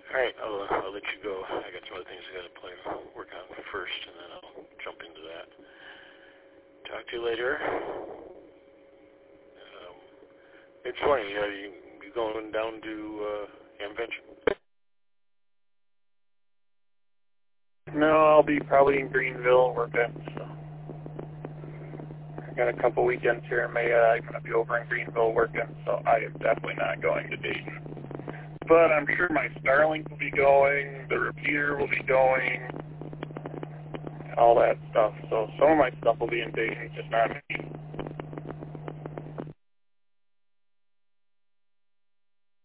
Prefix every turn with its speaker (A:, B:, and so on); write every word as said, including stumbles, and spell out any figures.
A: All right, I'll, uh, I'll let you go. I got some other things I got to play, work on first, and then I'll jump into that. Talk to you later. Um, it's funny, uh, you you going down to uh, Amvention?
B: No, I'll be probably in Greenville working. So I got a couple weekends here in May. I'm going to be over in Greenville working, so I am definitely not going to Dayton. But I'm sure my Starlink will be going, the repeater will be going, all that stuff. So some of my stuff will be in Dayton, just not me.